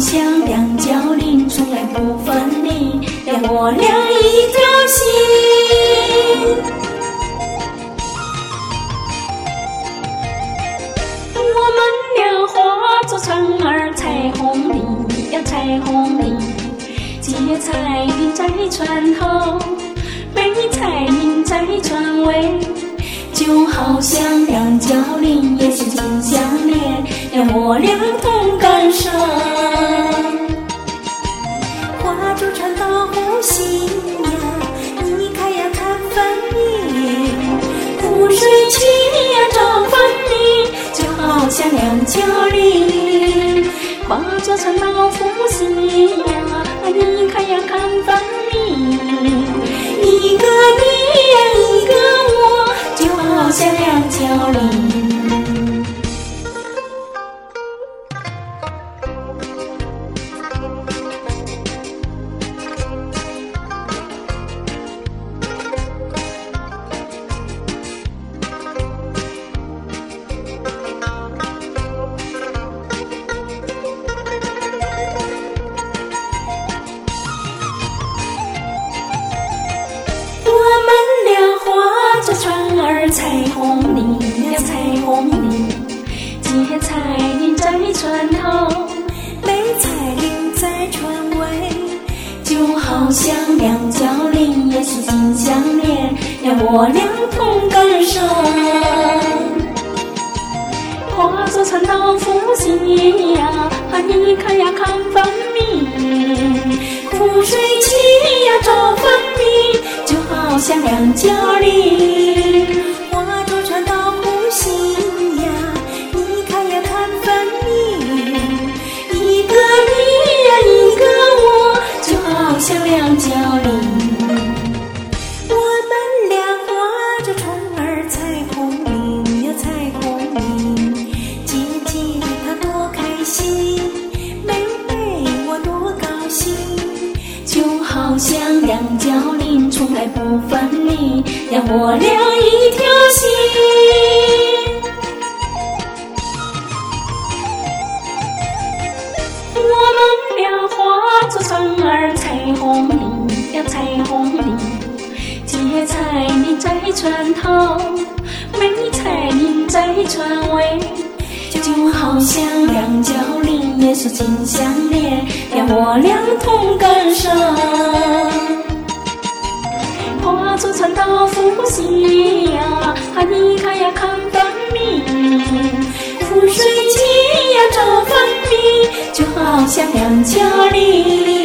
像两角林，从来不分离，让我俩一条心。我们俩化作船儿，彩虹里呀彩虹里，结彩铃在船头，美彩铃在船尾，就好像两角林也是紧相连，让我俩同感受。划舟船到湖心呀，你看呀看分明，湖水起呀照分明，就好像两角林。划舟船到湖心呀，你看呀看分明，一个你呀一个我，就好像两角林。船儿彩虹里呀彩虹里，结彩铃在船头，美彩铃在船尾，就好像两角林也是紧相连，让我俩同感受。划舟船到湖心呀，你看呀看分明，湖水起呀照分明，就好像两角林。划舟船到湖心呀，你看呀看分明，一个你呀一个我，就好像两角林。我们俩划着船儿，彩虹里呀彩虹里，姐姐她多开心，妹妹我多高兴，就好像两角林从来不分离，让我俩一条心。我们俩划着船儿，彩虹里呀彩虹里，结彩铃在船头，美彩铃在船尾，就好像两角林也是紧相连，让我俩同感受。划舟船到湖心呀，你看呀看分明，湖水起呀照分明，就好像两角林。